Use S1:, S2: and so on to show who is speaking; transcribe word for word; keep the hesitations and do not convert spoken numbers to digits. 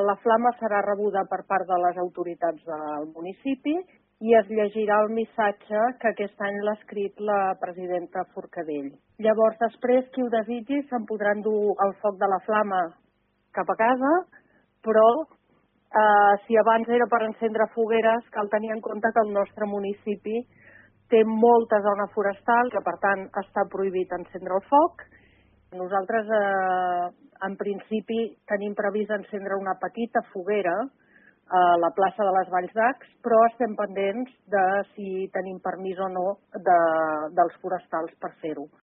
S1: la flama serà rebuda per part de les autoritats del municipi i es llegirà el missatge que aquest any l'ha escrit la presidenta Forcadell. Llavors, després, qui ho desitgi se'n podran dur el foc de la flama cap a casa, però eh, si abans era per encendre fogueres, cal tenir en compte que el nostre municipi té molta zona forestal, que per tant està prohibit encendre el foc. Nosaltres, eh, en principi, tenim previst encendre una petita foguera a la plaça de les Valls d'Acs, però estem pendents de si tenim permís o no de, dels forestals per fer-ho.